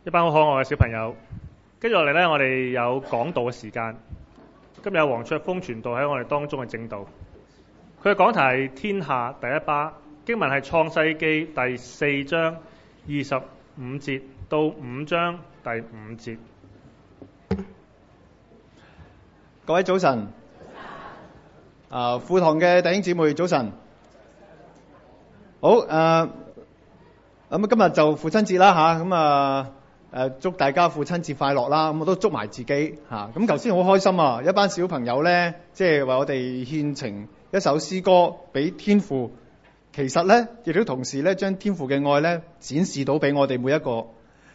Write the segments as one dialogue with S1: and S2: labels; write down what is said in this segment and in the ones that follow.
S1: 一班好可愛嘅小朋友，跟住落嚟呢，我哋有講道嘅時間。今日有黃卓峰傳道喺我哋當中嘅證道，佢嘅講題係天下第一巴，經文係創世記第4章25節到5章第5節。
S2: 各位早晨，父堂嘅弟兄姊妹早晨。好，咁今日就父親節啦吓，祝大家父親節快樂啦！咁我都祝埋自己吓。咁頭先好開心啊，一班小朋友咧，即係為我哋獻呈一首詩歌俾天父。其實咧，亦都同時咧，將天父嘅愛咧展示到俾我哋每一個。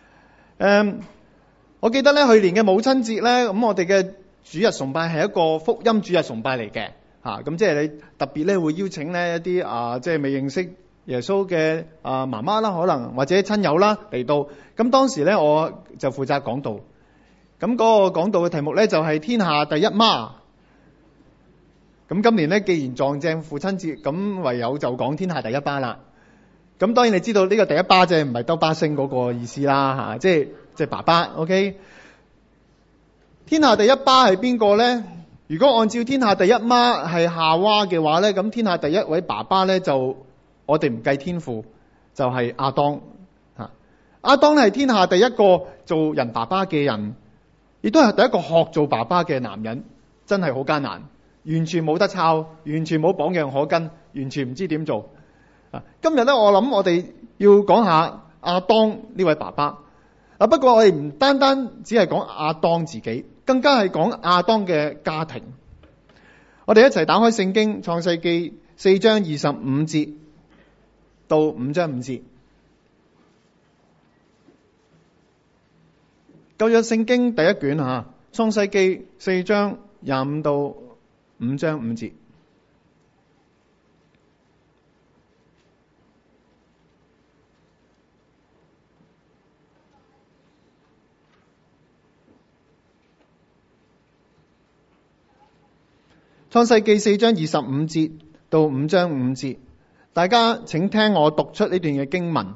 S2: 我記得咧去年嘅母親節咧，咁我哋嘅主日崇拜係一個福音主日崇拜嚟嘅吓。咁即係你特別咧會邀請咧一啲即係未認識耶穌嘅媽媽啦，可能或者親友啦嚟到。咁當時咧我就負責講道。咁嗰個講道嘅題目咧就係天下第一媽。咁今年咧既然撞正父親節，咁唯有就講天下第一巴啦。咁當然你知道呢個第一巴即係唔係兜巴星嗰個意思啦吓，即係爸爸。OK， 天下第一巴係邊個咧？如果按照天下第一媽係夏娃嘅話咧，咁天下第一位爸爸咧就我哋唔計天父，就係亞當吓。亞當係天下第一個做人爸爸嘅人，亦都係第一個學做爸爸嘅男人，真係好艱難，完全冇得抄，完全冇榜樣可跟，完全唔知點做。今日咧，我諗我哋要講下亞當呢位爸爸。不過我哋唔單單只係講亞當自己，更加係講亞當嘅家庭。我哋一齊打開聖經創世記4章25節到5章5節。舊約聖經第一卷吓，創世記4章25到5章5節。創世記4章25節到5章5節，大家請聽我讀出呢段嘅經文。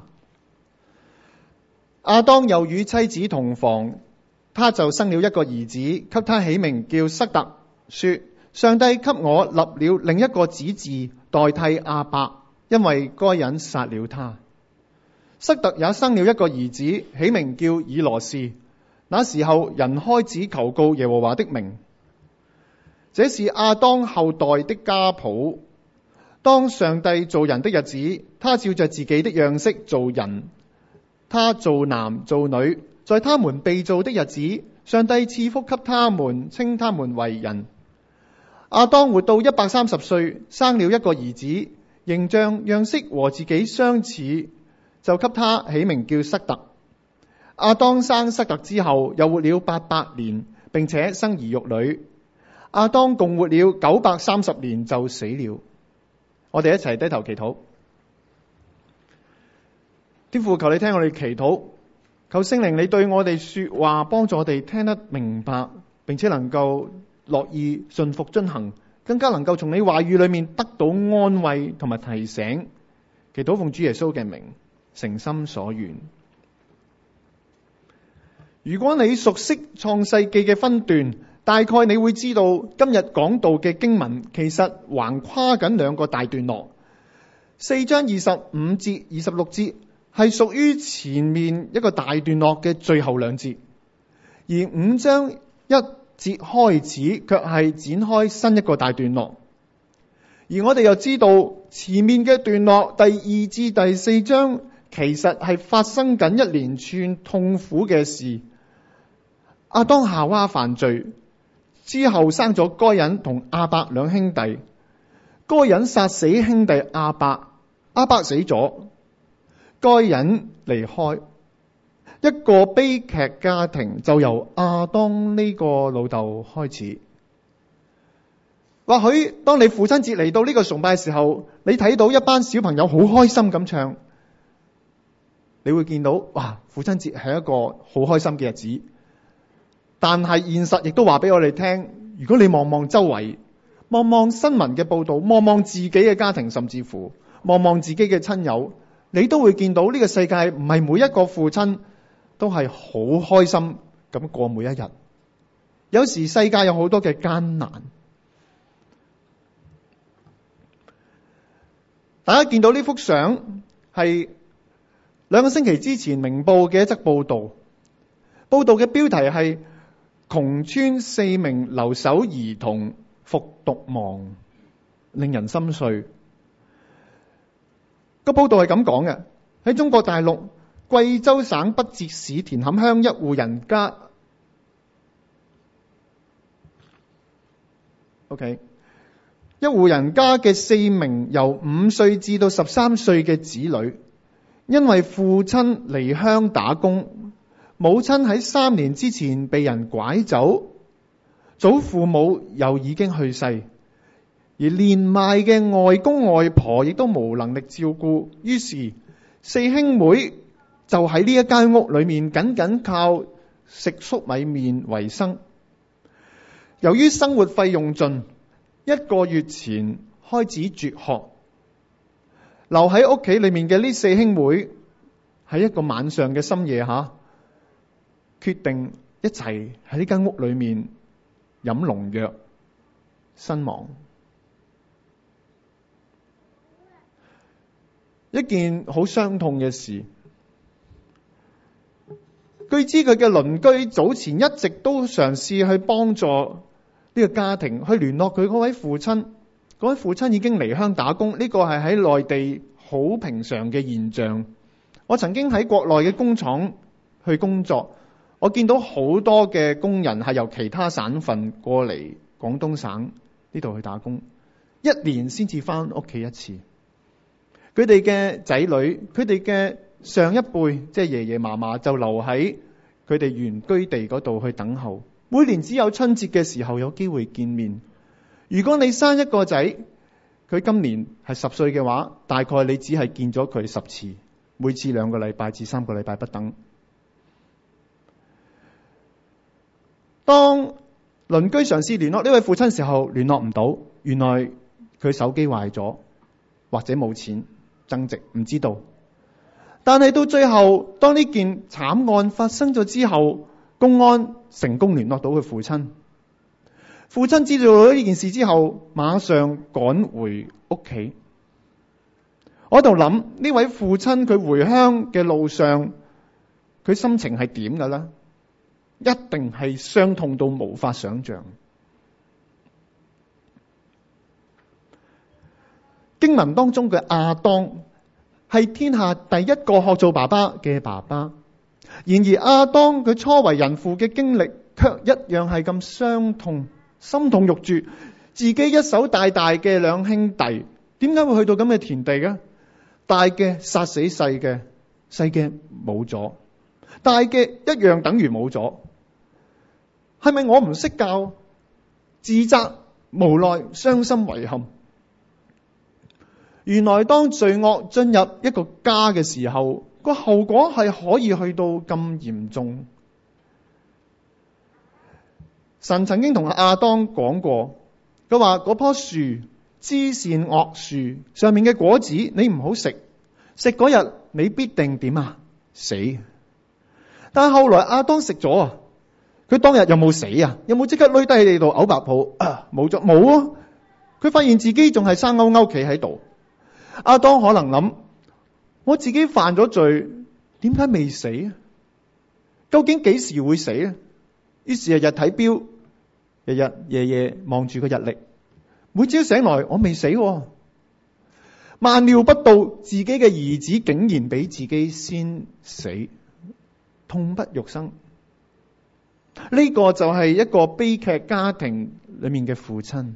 S2: 亞當又與妻子同房，他就生了一個兒子，給他起名叫塞特，說：上帝給我立了另一個子嗣代替亞伯，因為該人殺了他。塞特也生了一個兒子，起名叫以羅士。那時候人開始求告耶和華的名。這是亞當後代的家譜。當上帝造人的日子，他照着自己的樣式造人，他造男造女。在他們被造的日子，上帝賜福給他們，稱他們為人。亞當活到130歲，生了一個兒子，形象樣式和自己相似，就給他起名叫塞特。亞當生塞特之後，又活了800年，並且生兒育女。亞當共活了930年就死了。我哋一齊低頭祈禱。天父，求你聽我哋祈禱，求聖靈你對我哋說話，幫助我哋聽得明白，並且能夠樂意順服遵行，更加能夠從你話語裏面得到安慰同埋提醒。祈禱奉主耶穌嘅名，誠心所願。如果你熟悉創世記嘅分段，大概你會知道今日講道嘅經文其實橫跨緊兩個大段落。4章25節、26節係屬於前面一個大段落嘅最後兩節，而5章1節開始卻係展開新一個大段落。而我哋又知道前面嘅段落第2至第4章其實係發生緊一連串痛苦嘅事。亞當夏娃犯罪之後生咗該隱同亞伯兩兄弟，該隱殺死兄弟亞伯，亞伯死咗，該隱離開，一個悲劇家庭就由亞當呢個老豆開始。或許當你父親節嚟到呢個崇拜嘅時候，你睇到一班小朋友好開心咁唱，你會見到哇，父親節係一個好開心嘅日子。但係現實亦都話俾我哋聽，如果你望望周圍，望望新聞嘅報道，望望自己嘅家庭，甚至乎望望自己嘅親友，你都會見到呢個世界唔係每一個父親都係好開心咁過每一日。有時世界有好多嘅艱難，大家見到呢幅相係2個星期之前明報嘅一則報道，報道嘅標題係窮村4名留守兒童服毒亡，令人心碎。個報道係咁講嘅，喺中國大陸貴州省筆節市田坎鄉一戶人家一戶人家嘅4名由5歲至到13歲嘅子女，因為父親離鄉打工，母親喺3年之前被人拐走，祖父母又已經去世，而年邁嘅外公外婆亦都無能力照顧，於是4兄妹就喺呢一間屋裏面僅僅靠食粟米麵為生。由於生活費用盡，1個月前開始輟學，留喺屋企裏面嘅呢4兄妹喺一個晚上嘅深夜決定一齊喺呢間屋裏面飲農藥身亡。一件好傷痛嘅事。據知佢嘅鄰居早前一直都嘗試去幫助呢個家庭，去聯絡佢嗰位父親。嗰位父親已經離鄉打工，呢個係喺內地好平常嘅現象。我曾經喺國內嘅工廠去工作，我見到好多嘅工人係由其他省份過嚟廣東省呢度去打工，1年先至翻屋企一次。佢哋嘅仔女，佢哋嘅上一輩，即係爺爺嫲嫲就留喺佢哋原居地嗰度去等候。每年只有春節嘅時候有機會見面。如果你生一個仔，佢今年係10歲嘅話，大概你只係見咗佢10次，每次2個禮拜至3個禮拜不等。當鄰居嘗試聯絡呢位父親時候，聯絡唔到，原來佢手機壞咗，或者冇錢增值，唔知道。但係到最後，當呢件慘案發生咗之後，公安成功聯絡到佢父親。父親知道咗呢件事之後，馬上趕回屋企。我喺度諗，呢位父親佢回鄉嘅路上，佢心情係點㗎啦？一定係傷痛到無法想象。經文當中嘅亞當係天下第一個學做爸爸嘅爸爸，然而亞當佢初為人父嘅經歷，卻一樣係咁傷痛，心痛欲絕。自己一手帶大嘅2兄弟，點解會去到咁嘅田地嘅？大嘅殺死細嘅，細嘅冇咗，大嘅一樣等於冇咗。係咪我唔識教？自責、無奈、傷心、遺憾。原來當罪惡進入一個家嘅時候，個後果係可以去到咁嚴重。神曾經同亞當講過，佢話嗰棵樹知善惡樹上面嘅果子你唔好食，食嗰日你必定點啊？死。但係後來亞當食咗啊，佢當日有冇死啊？有冇即刻攏低喺地度嘔白泡？冇咗，冇啊！佢發現自己仲係生勾勾企喺度。亞當可能諗，我自己犯咗罪，點解未死啊？究竟幾時會死啊？於是日日睇錶，日日夜夜望住個日曆，每朝醒來我未死喎。萬料不到自己嘅兒子竟然比自己先死，痛不欲生。呢個就係一個悲劇家庭裏面嘅父親。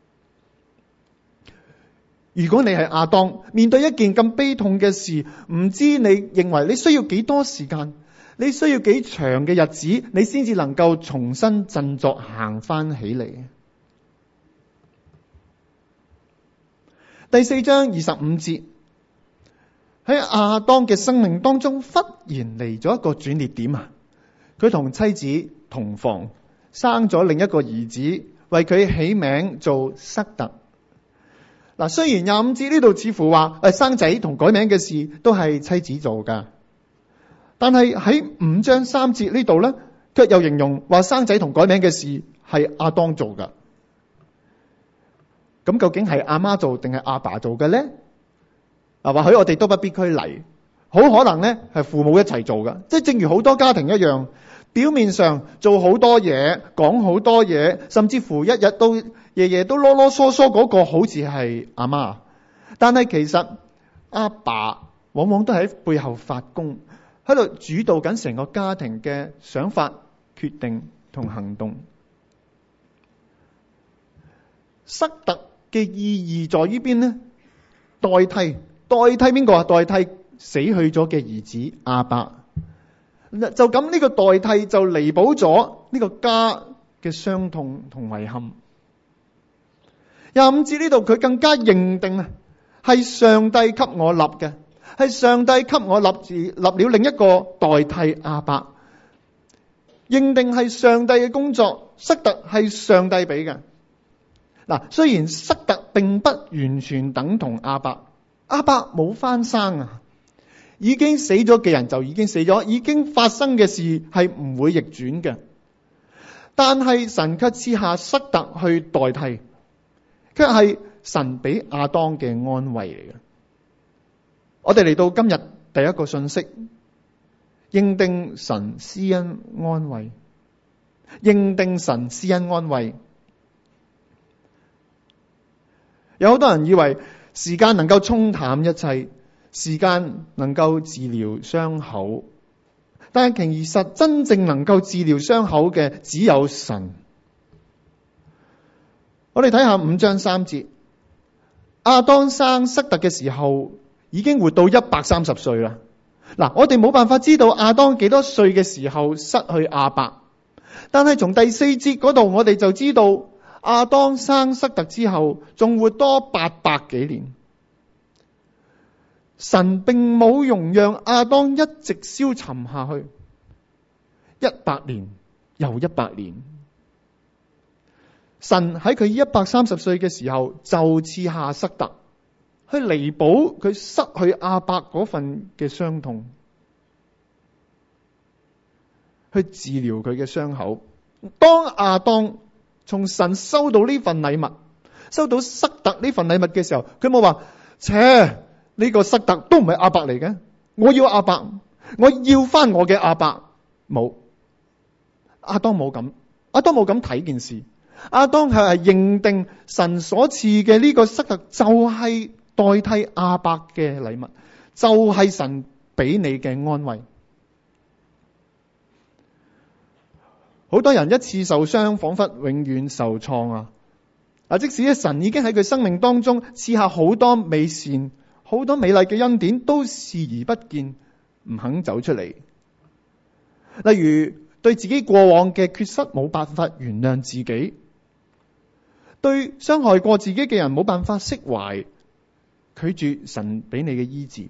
S2: 如果你係亞當，面對一件咁悲痛嘅事，唔知你認為你需要幾多時間，你需要幾長嘅日子，你先至能夠重新振作行翻起嚟。第4章25節，喺亞當嘅生命當中忽然嚟咗一個轉捩點啊！佢同妻子同房，生咗另一個兒子，為佢起名做塞特。嗱，雖然25節呢度似乎話生仔同改名嘅事都係妻子做噶， 但係喺5章3節呢度咧，卻又形容話生仔同改名嘅事係亞當做噶。咁究竟係阿媽做定係阿爸做嘅咧？或許我哋都不必拘泥，好可能咧係父母一齊做噶。即係正如好多家庭一樣，表面上做好多嘢，講好多嘢，甚至乎夜夜都囉囉嗦嗦嗰個好似係阿媽，但係其實阿爸往往都喺背後發功，喺度主導緊成個家庭嘅想法、決定同行動。塞特嘅意義在於邊呢？代替邊個啊？代替死去咗嘅兒子亞伯。就咁呢個代替就彌補咗呢個家嘅傷痛同遺憾。25節呢度佢更加認定啊，係上帝給我立嘅，係上帝給我立了另一個代替亞伯，認定係上帝嘅工作，塞特係上帝俾嘅。嗱，雖然塞特並不完全等同亞伯，亞伯冇翻生啊，已經死咗嘅人就已經死咗，已經發生嘅事係唔會逆轉嘅。但係神卻賜下塞特去代替，卻係神俾亞當嘅安慰嚟嘅。我哋嚟到今日第一個信息，認定神施恩安慰，認定神施恩安慰。有好多人以為時間能夠沖淡一切，時間能夠治療傷口，但係其實真正能夠治療傷口嘅只有神。我哋睇下5章3節，亞當生塞特嘅時候已經活到130歲啦。嗱，我哋冇辦法知道亞當幾多歲嘅時候失去亞伯，但係從第4節嗰度我哋就知道亞當生塞特之後仲活多800幾年。神並冇容讓亞當一直消沉下去，100年又100年。神喺佢130歲嘅時候就賜下塞特，去彌補佢失去亞伯嗰份嘅傷痛，去治療佢嘅傷口。當亞當從神收到呢份禮物，收到塞特呢份禮物嘅時候，佢冇話：切，呢個塞特都唔係亞伯嚟嘅，我要亞伯，我要翻我嘅亞伯。冇，亞當冇咁睇件事。亞當係認定神所賜嘅呢個塞特就係代替亞伯嘅禮物，就係神俾你嘅安慰。好多人一次受傷，仿佛永遠受創啊！即使神已經喺佢生命當中賜下好多美善、好多美麗嘅恩典，都視而不見，唔肯走出嚟。例如對自己過往嘅缺失冇辦法原諒自己，對傷害過自己嘅人冇辦法釋懷，拒絕神俾你嘅醫治。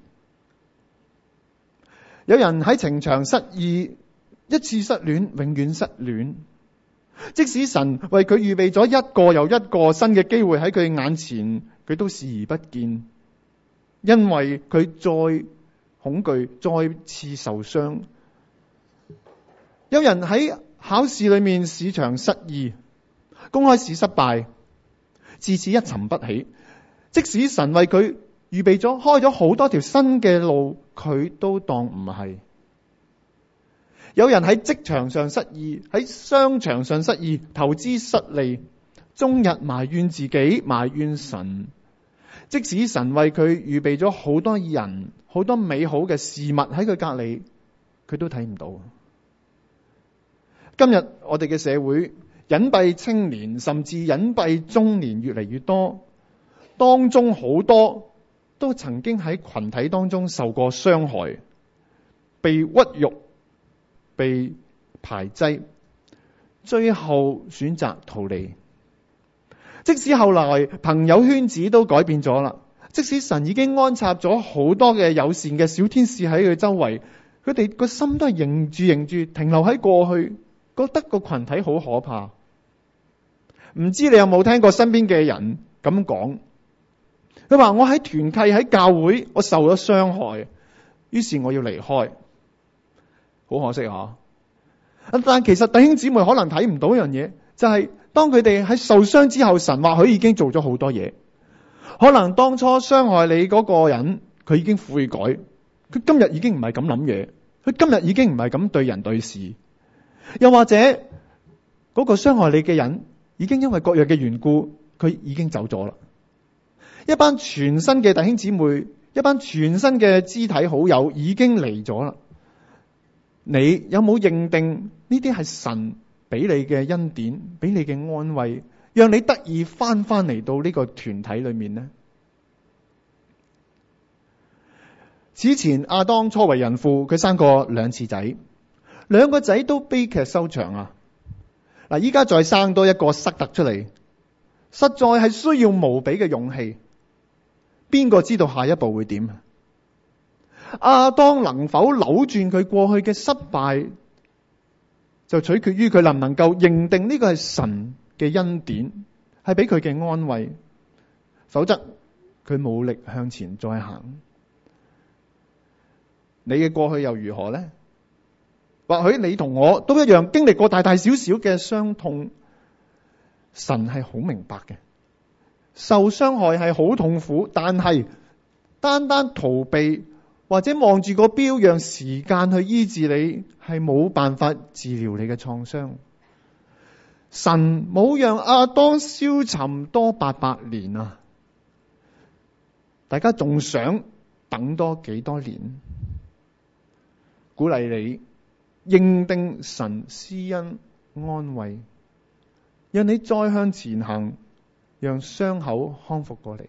S2: 有人喺情場失意，一次失戀，永遠失戀。即使神為佢預備咗一個又一個新嘅機會喺佢眼前，佢都視而不見，因為佢再恐懼，再次受傷。有人喺考試裏面試場失意，公開試失敗，自此一沉不起。即使神為佢預備咗開咗好多條新嘅路，佢都當唔係。有人喺職場上失意，喺商場上失意，投資失利，終日埋怨自己，埋怨神。即使神為佢預備咗好多人、好多美好嘅事物喺佢隔籬，佢都睇唔到。今日我哋嘅社會隱蔽青年甚至隱蔽中年越嚟越多，當中好多都曾經喺群體當中受過傷害，被屈辱，被排擠，最後選擇逃離。即使後來朋友圈子都改變咗啦，即使神已經安插咗好多嘅友善嘅小天使喺佢周圍，佢哋個心都係認住停留喺過去，覺得個群體好可怕。唔知你有冇聽過身邊嘅人咁講？佢話我喺團契喺教會，我受咗傷害，於是我要離開。 好可惜啊！但其實弟兄姊妹可能睇唔到一樣嘢，就係當佢哋喺受傷之後，神或許已經做咗好多嘢。可能當初傷害你嗰個人，佢已經悔改，佢今日已經唔係咁諗嘢，佢今日已經唔係咁對人對事。又或者嗰個傷害你嘅人，已經因為各樣嘅緣故，佢已經走咗啦。一班全新嘅弟兄姊妹，一班全新嘅肢體好友已經嚟咗啦。你有冇認定呢啲係神俾你嘅恩典，俾你嘅安慰，讓你得以翻嚟到呢個團體裏面呢？此前亞當初為人父，佢生過2次仔，2個仔都悲劇收場啊！嗱，依家再生多一個塞特出嚟，實在係需要無比嘅勇氣。邊個知道下一步會點？亞當能否扭轉佢過去嘅失敗，就取決於佢能唔能夠認定呢個係神嘅恩典，係俾佢嘅安慰。否則佢冇力向前再行。你嘅過去又如何呢？或許你同我都一樣經歷過大大小小嘅傷痛。神係好明白嘅，受傷害係好痛苦，但係單單逃避或者望住個錶讓時間去醫治你，係冇辦法治療你嘅創傷。神冇讓亞當消沉多800年啊！大家仲想等多幾多年？鼓勵你認定神施恩安慰，讓你再向前行，讓傷口康復過嚟。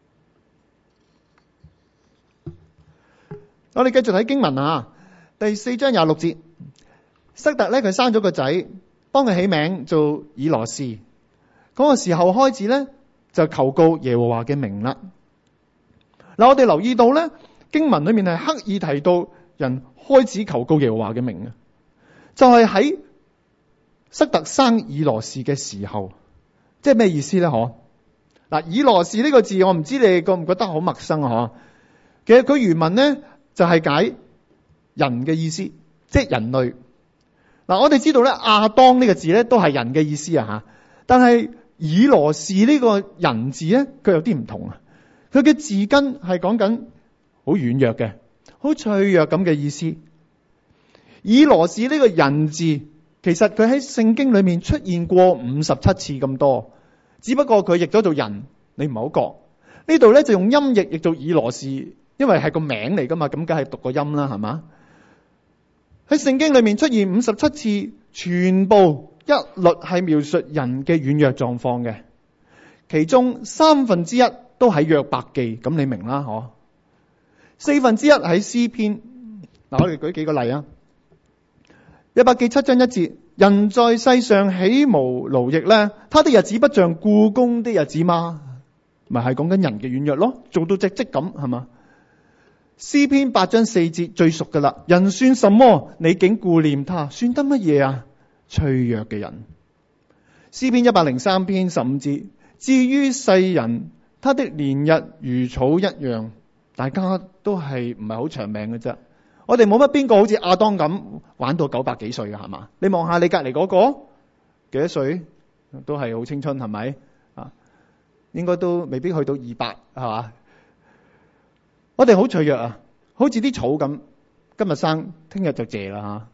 S2: 我哋繼續睇經文啊，第4章26節，塞特咧佢生咗個仔，幫佢起名做以羅士。嗰個時候開始咧就求告耶和華嘅名啦。嗱，我哋留意到咧經文裏面係刻意提到人開始求告耶和華嘅名啊，就係喺塞特生以羅士嘅時候，即係咩意思咧？嗱，以羅士呢個字我唔知你覺唔覺得好陌生啊？其實佢原文咧就係解人嘅意思，即係人類。嗱，我哋知道咧亞當呢個字咧都係人嘅意思啊吓，但係以羅士呢個人字咧佢有啲唔同啊，佢嘅字根係講緊好軟弱嘅，好脆弱咁嘅意思。以羅士呢個人字，其實佢喺聖經裏面出現過57次咁多，只不過佢譯咗做人，你唔係好覺。呢度咧就用音譯做以羅士，因為係個名嚟噶嘛，咁梗係讀個音啦，係嘛？喺聖經裏面出現57次，全部一律係描述人嘅軟弱狀況嘅，其中1/3都喺約伯記，咁你明啦，4/1喺詩篇。嗱，我哋舉幾個例啊。約伯記7章1節，人在世上豈無勞役呢？他的日子不像雇工的日子嗎？咪係講緊人嘅軟弱咯，做到隻積咁係嘛？詩篇8章4節最熟噶啦，人算什麼？你竟顧念他，算得乜嘢啊？脆弱嘅人。詩篇103篇15節，至於世人，他的年日如草一樣，大家都係唔係好長命嘅啫。我哋冇乜邊個好似亞當咁玩到900幾歲嘅係嘛？你望下你隔籬嗰個幾多歲，都係好青春係咪啊？應該都未必去到200係嘛？我哋好脆弱啊，好似啲草咁，今日生，聽日就謝啦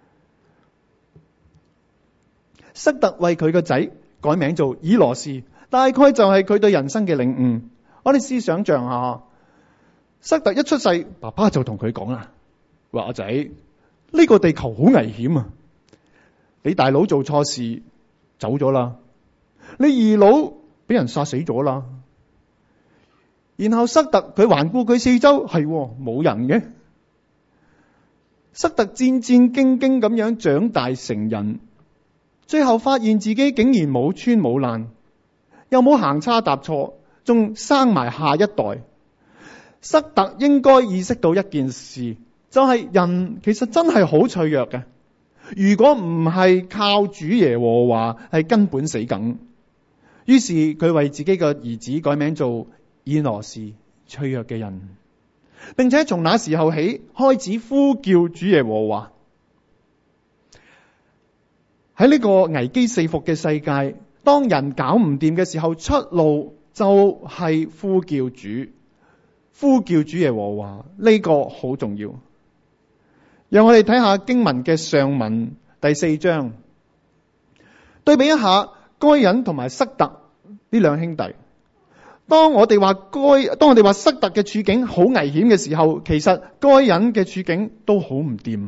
S2: 吓。塞特為佢個仔改名做以羅士，大概就係佢對人生嘅領悟。我哋試想象下，塞特一出世，爸爸就同佢講啦。話阿仔，呢個地球好危險啊！你大佬做錯事走咗啦，你二佬俾人殺死咗啦。然後塞特佢環顧佢四周，係冇人嘅。塞特戰戰兢兢咁樣長大成人，最後發現自己竟然冇穿冇爛，又冇行差踏錯，仲生埋下一代。塞特應該意識到一件事。就係人其實真係好脆弱嘅，如果唔係靠主耶和華，係根本死梗。於是佢為自己嘅兒子改名做以羅士，脆弱嘅人，並且從那時候起開始呼叫主耶和華。 喺呢個危機四伏嘅世界，當人搞唔掂嘅時候，出路就係呼叫主，呼叫主耶和華，呢個好重要。讓我哋睇下經文嘅上文第4章，對比一下該隱同埋塞特呢兩兄弟。當我哋話塞特嘅處境好危險嘅時候，其實該隱嘅處境都好唔掂。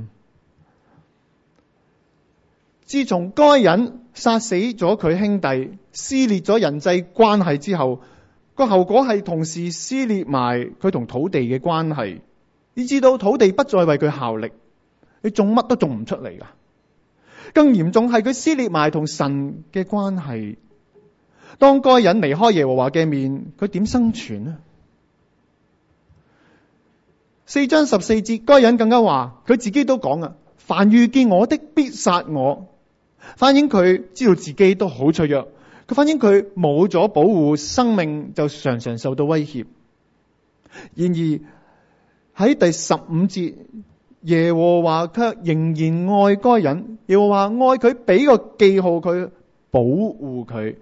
S2: 自從該隱殺死咗佢兄弟，撕裂咗人際關係之後，個後果係同時撕裂埋佢同土地嘅關係，以至到土地不再為佢效力，你種乜都種唔出嚟噶。更嚴重係佢撕裂埋同神嘅關係。當該隱離開耶和華嘅面，佢點生存呢？4章14節，該隱更加話，佢自己都講啊，凡遇見我的必殺我。反映佢知道自己都好脆弱，佢反映佢冇咗保護，生命就常常受到威脅。然而喺第15節，耶和華卻仍然愛該隱，耶和華愛佢，俾個記號佢，保護佢。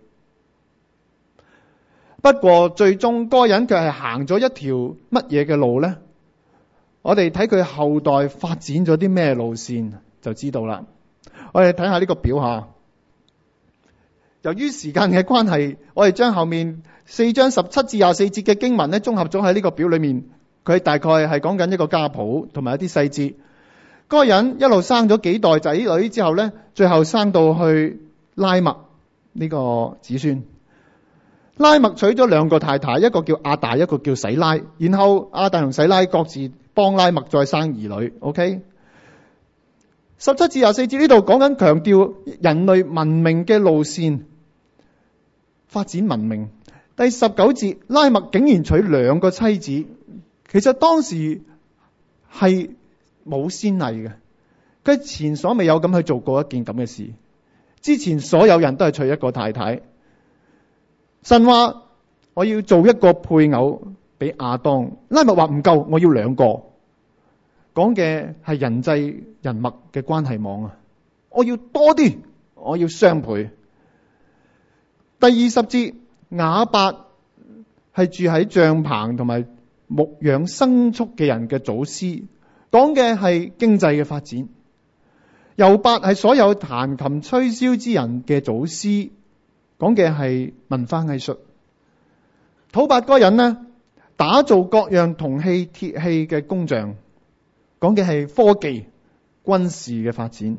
S2: 不過最終該隱卻係行咗一條乜嘢嘅路呢？我哋睇佢後代發展咗啲咩路線就知道啦。我哋睇下呢個表下。由於時間嘅關係，我哋將後面4章17至24節嘅經文咧綜合咗喺呢個表裏面。佢大概係講緊一個家譜同埋一啲細節。該隱一路生咗幾代仔女之後咧，最後生到去拉麥呢個子孫。拉麥娶咗2個太太，一個叫亞大，一個叫洗拉。然後亞大同洗拉各自幫拉麥再生兒女。OK。17至24節呢度講緊強調人類文明嘅路線，發展文明。第19節，拉麥竟然娶2個妻子，其實當時係冇先例嘅，佢前所未有咁去做過一件咁嘅事。之前所有人都係娶一個太太。神話我要做一個配偶俾亞當，拉麥話唔夠，我要2個。講嘅係人際人脈嘅關係網啊！我要多啲，我要雙倍。第20節，亞伯係住喺帳棚同埋牧養牲畜嘅人嘅祖師，講嘅係經濟嘅發展。猶伯係所有彈琴吹簫之人嘅祖師，講嘅係文化藝術。土伯該隱呢，打造各樣銅器、鐵器嘅工匠，講嘅係科技、軍事嘅發展。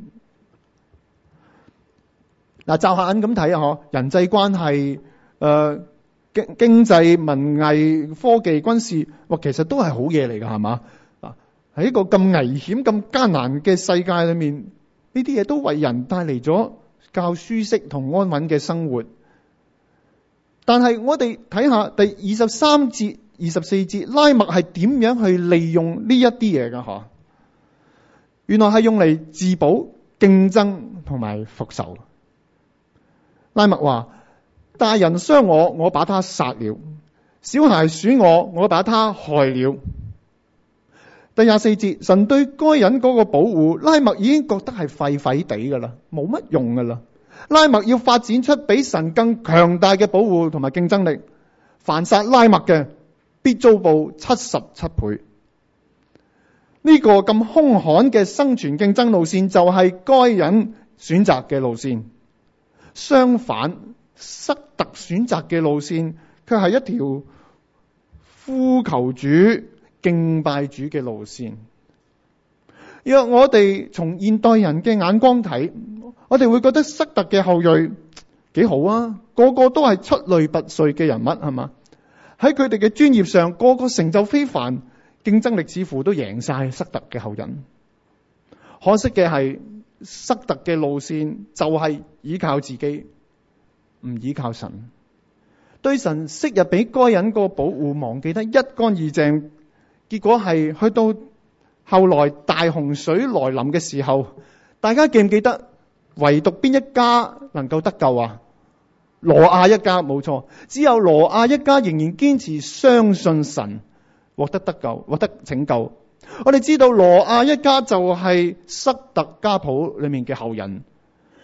S2: 嗱，驟下眼咁睇啊，人際關係、經濟、文藝、科技、軍事，其實都係好嘢嚟㗎，係嘛？喺一個咁危險、咁艱難嘅世界裏面，呢啲嘢都為人帶嚟咗較舒適同安穩嘅生活。但係我哋睇下第23節、24節，拉麥係點樣去利用呢一啲嘢㗎？原來係用嚟自保、競爭同埋復仇。拉麥話：大人傷我，我把他殺了；小孩損我，我把他害了。第24節，神對該隱嗰個保護，拉麥已經覺得係廢廢地噶啦，冇乜用噶啦。拉麥要發展出比神更強大嘅保護同埋競爭力，凡殺拉麥嘅必遭報77倍。呢個咁兇悍嘅生存競爭路線就係該隱選擇嘅路線。相反，塞特選擇嘅路線卻係一條呼求主、敬拜主嘅路線。若我哋從現代人嘅眼光睇，我哋會覺得塞特嘅後裔幾好啊，個個都係出類拔萃嘅人物，係嘛？喺佢哋嘅專業上，個個成就非凡，競爭力似乎都贏晒塞特嘅後人。可惜嘅係，塞特嘅路線就係依靠自己，唔依靠神。對神昔日俾該隱個保護忘記得一乾二淨，結果係去到後來大洪水來臨嘅時候，大家記唔記得唯獨邊一家能夠得救啊？羅亞一家，冇錯，只有羅亞一家仍然堅持相信神，獲得救，獲得拯救。我哋知道羅亞一家就係塞特家譜裏面嘅後人。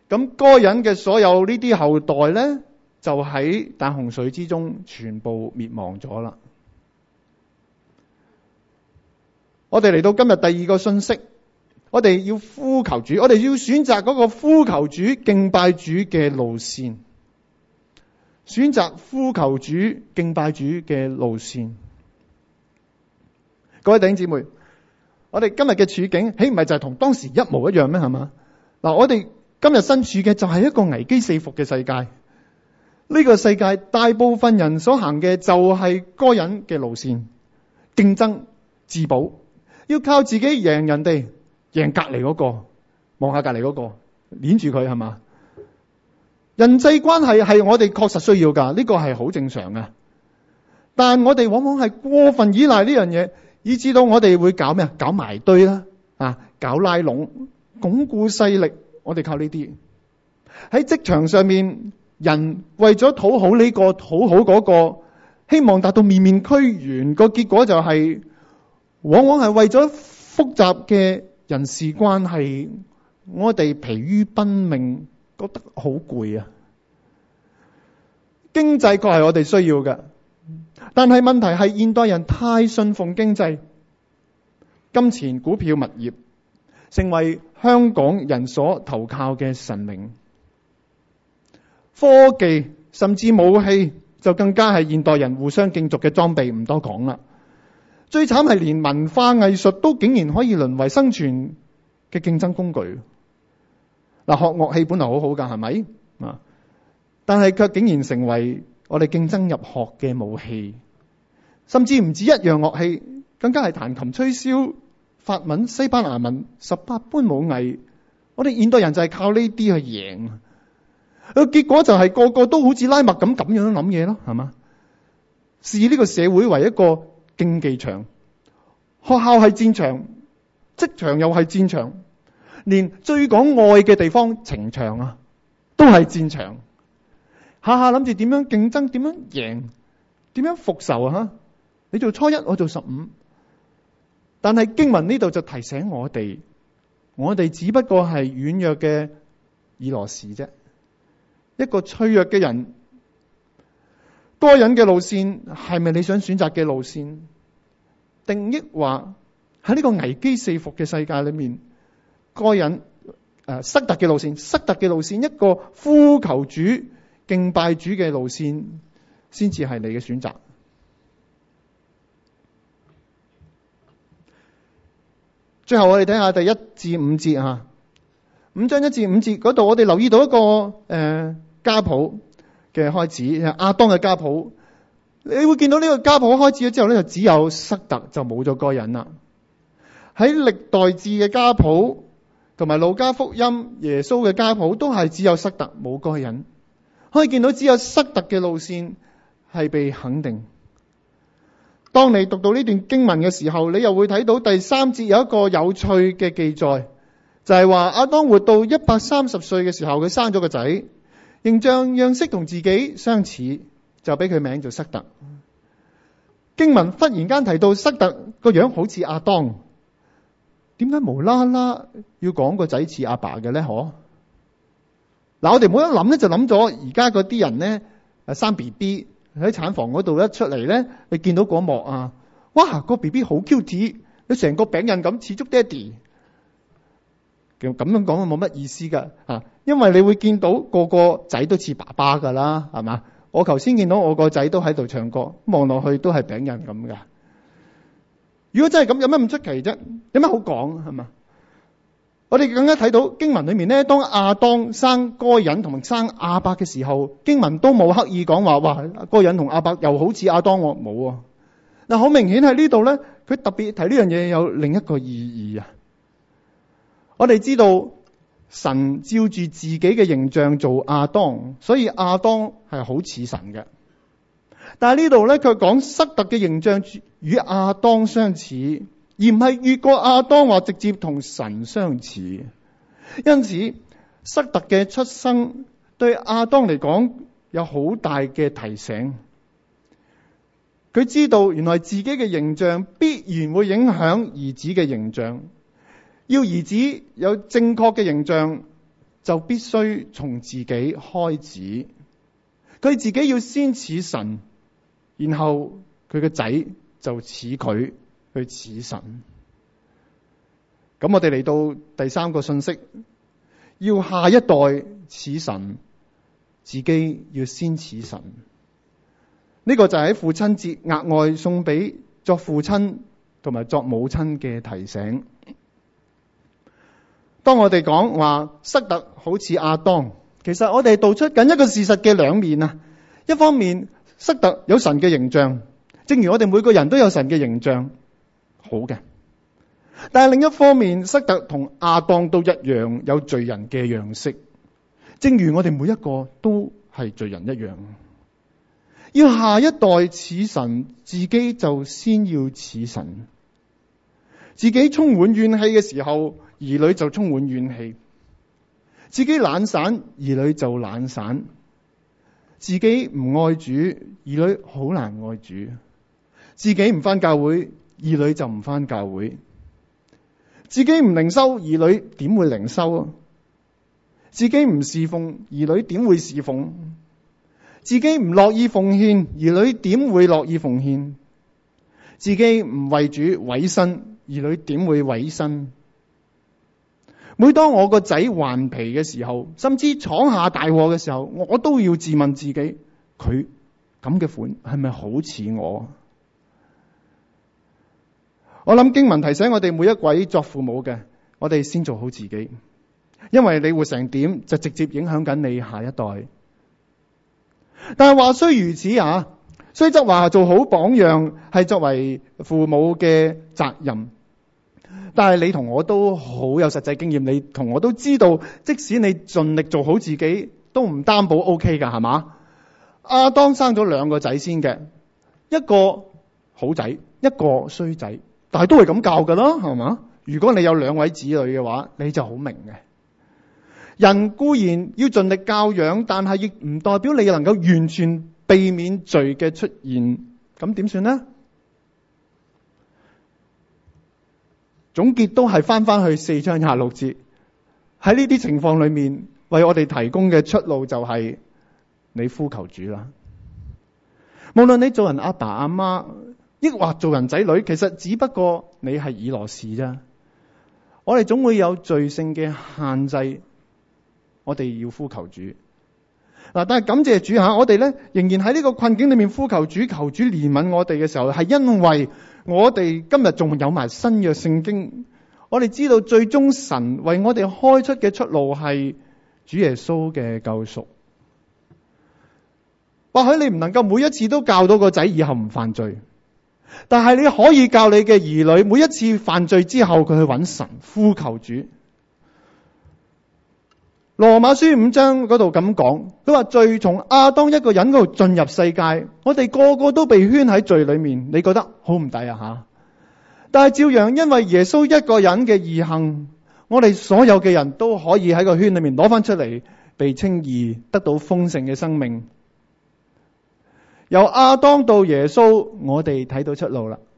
S2: 咁該隱嘅所有呢啲後代咧，就喺大洪水之中全部滅亡咗啦。我哋嚟到今日第二個信息，我哋要呼求主，我哋要選擇嗰個呼求主、敬拜主嘅路線，選擇呼求主、敬拜主嘅路線。各位弟兄姊妹，我哋今日嘅處境，豈唔係就係同當時一模一樣咩？係嘛？嗱，我哋今日身處嘅就係一個危機四伏嘅世界。呢個世界大部分人所行嘅就係該隱嘅路線，競爭、自保，要靠自己贏人哋，贏隔離嗰個，望下隔離嗰個，攆住佢係嘛？人際關係係我哋確實需要㗎，呢個係好正常嘅。但我哋往往係過分依賴呢樣嘢，以致到我哋會搞咩啊？搞埋堆啦，搞拉攏，鞏固勢力。我哋靠呢啲。喺職場上面，人為咗討好呢個，討好嗰個，希望達到面面俱圓，個結果就係往往係為咗複雜嘅人事關係，我哋疲於奔命，覺得好攰啊！經濟確係我哋需要嘅，但係問題係現代人太信奉經濟、金錢、股票、物業，成為香港人所投靠嘅神明。科技甚至武器就更加係現代人互相競逐嘅裝備，唔多講啦。最慘係連文化藝術都竟然可以淪為生存嘅競爭工具。嗱，學樂器本來好好㗎，係咪？但係卻竟然成為我哋競爭入學嘅武器，甚至唔止一樣樂器，更加係彈琴、吹簫、法文、西班牙文、18般武藝。我哋現代人就係靠呢啲去贏，結果就係個個都好似拉麥咁樣諗嘢咯，係嘛？視呢個社會為一個競技場，學校係戰場，職場又係戰場，連最講愛嘅地方情場啊，都係戰場。下下諗住點樣競爭，點樣贏，點樣復仇啊！你做初一，我做15。但係經文呢度就提醒我哋只不過係軟弱嘅以羅士啫，一個脆弱嘅人。該隱嘅路線係咪你想選擇嘅路線？定抑或喺呢個危機四伏嘅世界裏面，該隱塞特嘅路線，一個呼求主、敬拜主嘅路線，先至係你嘅選擇。最後我哋睇下第1至5節啊，5章1至5節嗰度，我哋留意到一個家譜嘅開始，亞當嘅家譜。你會見到呢個家譜開始咗之後咧，就只有塞特，就冇咗該隱啦。喺歷代志嘅家譜同埋路加福音、耶穌嘅家譜都係只有塞特，冇該隱。可以見到只有塞特嘅路線係被肯定。當你讀到呢段經文嘅時候，你又會睇到第3節有一個有趣嘅記載，就係話亞當活到130歲嘅時候，佢生咗個仔，形象樣式同自己相似，就俾佢名做塞特。經文忽然間提到塞特個樣好似亞當，點解無啦啦要講個仔似阿爸嘅咧？嗱，我哋冇一諗咧，就諗咗而家嗰啲人咧，生 BB 喺產房嗰度一出嚟咧，你見到嗰幕啊，哇，個 BB 好 cute，你成個餅印咁似足爹哋。咁樣講冇乜意思噶，因為你會見到個個仔都似爸爸噶啦，係嘛？我頭先見到我個仔都喺度唱歌，望落去都係餅印咁噶。如果真係咁，有乜咁出奇啫？有乜好講係嘛？我哋更加睇到經文裏面咧，當亞當生該隱同埋生亞伯嘅時候，經文都冇刻意講話，哇，該隱同亞伯又好似亞當喎，冇啊。嗱，好明顯喺呢度咧，佢特別提呢樣嘢有另一個意義啊。我哋知道神照住自己嘅形象做亞當，所以亞當係好似神嘅。但係呢度咧，佢講塞特嘅形象與亞當相似，而唔係越過亞當話直接同神相似。因此，塞特嘅出生對亞當嚟講有好大嘅提醒。佢知道原來自己嘅形象必然會影響兒子嘅形象。要兒子有正確嘅形象， 就必須從自己開始。佢自己要先似神，然後佢嘅仔就似佢去似神。咁我哋嚟到第三個信息，要下一代似神，自己要先似神。呢個就係喺父親節額外送俾作父親同埋作母親嘅提醒。當我哋講話塞特好似亞當，其實我哋道出緊一個事實嘅兩面啊。一方面，塞特有神嘅形象，正如我哋每個人都有神嘅形象，好嘅。但係另一方面，塞特同亞當都一樣有罪人嘅樣式，正如我哋每一個都係罪人一樣。要下一代似神，自己就先要似神。自己充滿怨氣嘅時候，兒女就充滿怨氣；自己懶散，兒女就懶散；自己唔愛主，兒女好難愛主；自己唔返教會，兒女就唔返教會；自己唔靈修，兒女點會靈修啊？自己唔侍奉，兒女點會侍奉？自己唔樂意奉獻，兒女點會樂意奉獻？自己唔為主委身，兒女點會委身？每當我個仔頑皮嘅時候，甚至闖下大禍嘅時候，我都要自問自己，佢咁嘅款係咪好似我？我諗經文提醒我哋每一位作父母嘅，我哋先做好自己，因為你活成點就直接影響緊你下一代。但係話雖如此啊，雖則話做好榜樣係作為父母嘅責任，但係你同我都好有實際經驗，你同我都知道，即使你盡力做好自己，都唔擔保 OK 噶，係嘛？亞當生咗兩個仔先嘅，一個好仔，一個衰仔，但係都係咁教噶啦，係嘛？如果你有兩位子女嘅話，你就好明嘅。人固然要盡力教養，但係亦唔代表你能夠完全避免罪嘅出現。咁點算呢？總結都係翻去4章26節。喺呢啲情況裏面，為我哋提供嘅出路就係你呼求主啦。無論你做人阿爸阿媽，抑或做人仔女，其實只不過你係以羅士啫。我哋總會有罪性嘅限制。我哋要呼求主嗱，但係感謝主吓，我哋咧仍然喺呢個困境裏面呼求主，求主憐憫我哋嘅時候，係因為我哋今日仲有埋新約聖經，我哋知道最終神為我哋開出嘅出路係主耶穌嘅救贖。或許你唔能夠每一次都教到個仔以後唔犯罪，但係你可以教你嘅兒女每一次犯罪之後，佢去揾神呼求主。羅馬書5章嗰度咁講，佢話罪從亞當一個人嗰度進入世界，我哋個個都被圈喺罪裏面，你覺得好唔抵啊吓？但係照樣因為耶穌一個人嘅義行，我哋所有嘅人都可以喺個圈裏面攞翻出嚟，被稱義，得到豐盛嘅生命。由亞當到耶穌，我哋睇到出路啦。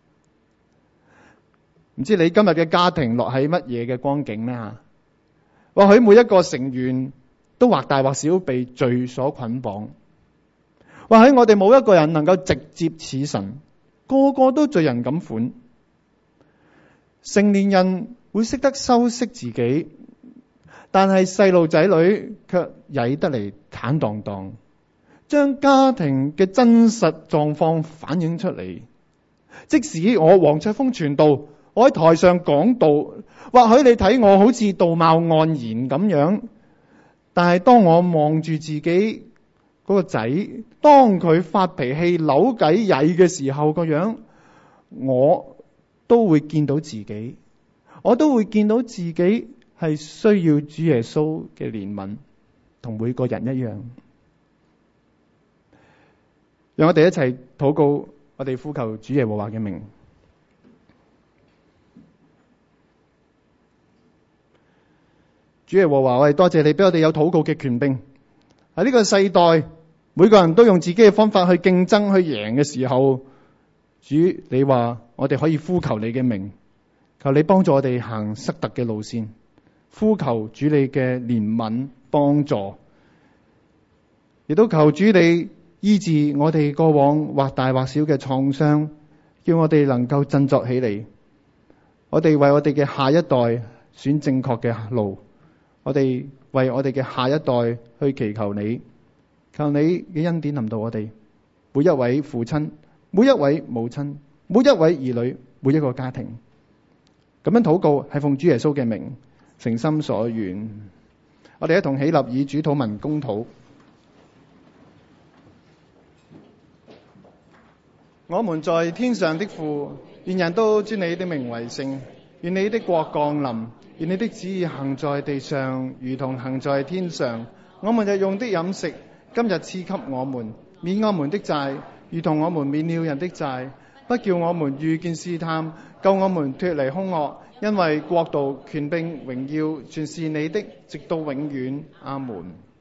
S2: 唔知你今日嘅家庭落喺乜嘢嘅光景呢吓？或許每一個成員都或大或小被罪所捆綁，或許我哋冇一個人能夠直接似神，個個都罪人咁款。成年人會識得修飾自己，但係細路仔女卻曳得嚟坦蕩蕩，將家庭嘅真實狀況反映出嚟。即使我黃卓峰傳道，我喺台上講道，或許你睇我好似道貌岸然咁樣，但係當我望住自己嗰個仔，當佢發脾氣、扭計、曳嘅時候個樣，我都會見到自己，我都會見到自己係需要主耶穌嘅憐憫，同每個人一樣。讓我哋一齊禱告，我哋呼求主耶和華嘅名。主耶和華，我哋多謝你俾我哋有禱告嘅權柄。喺呢個世代，每個人都用自己嘅方法去競爭去贏嘅時候，主你話我哋可以呼求你嘅名，求你幫助我哋行塞特嘅路線， 呼求主你嘅憐憫幫助，亦都求主你醫治我哋過往或大或小嘅創傷，叫我哋能夠振作起嚟。我哋為我哋嘅下一代選正確嘅路，我哋為我哋嘅下一代去祈求你，求你嘅恩典臨到我哋每一位父親、每一位母親、每一位兒女、每一個家庭。咁樣禱告係奉主耶穌嘅名，誠心所願。我哋一同起立以主禱文公禱。我們在天上的父，願人都尊你的名為聖，願你的國降臨，願你的旨意行在地上，如同行在天上。我們日用的飲食，今日賜給我們，免我們的債，如同我們免了人的債，不叫我們遇見試探，救我們脫離兇惡，因為國度、權柄、榮耀，全是你的，直到永遠。阿門。